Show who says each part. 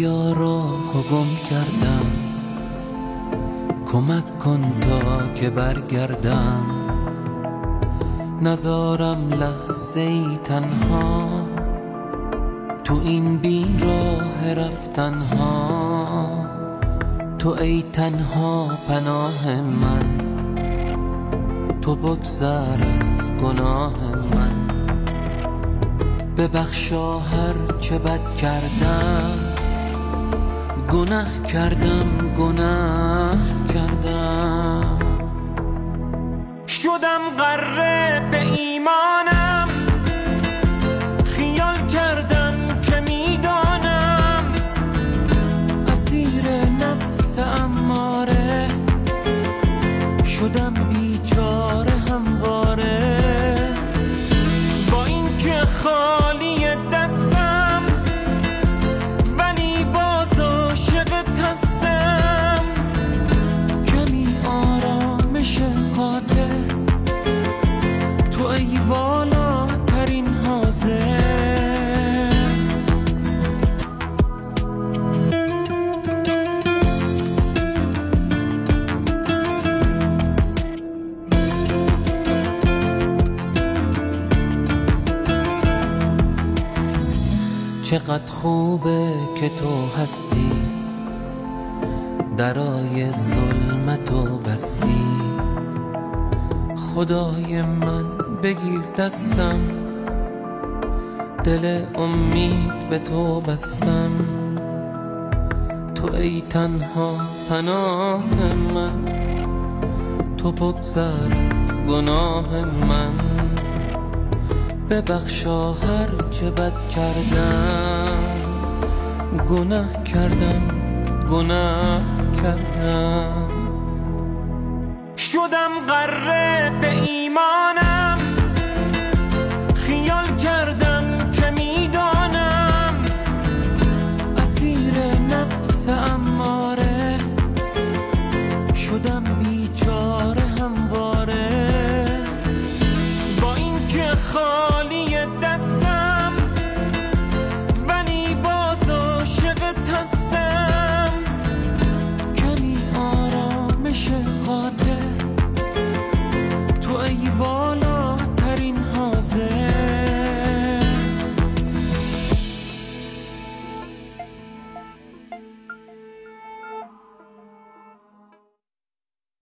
Speaker 1: خدایا راهو گم کردم، کمک کن تا که برگردم، نذارم لحظه ای تنها تو این بیراه رفتنها. تو ای تنها پناه من، تو بگذر از گناه من. ببخشا هر چه بد کردم، گناه کردم گناه کردم. شدم غره به ایمانم، خیال کردم که میدانم اسیر نفس اماره. شدم بیچاره همواره، با این که خالی دستم ولی باز عاشقت هستم. کمی آرامش خاطر، تو ای والاترین حاضر. چقدر خوبه که تو هستی، درای ظلمتو بستی. خدای من بگیر دستم، دل امید به تو بستم. تو ای تنها پناه من، تو بگذر از گناه من. ببخشا هر چه بد کردم، گناه کردم گناه کردم. شدم غره به ایمان،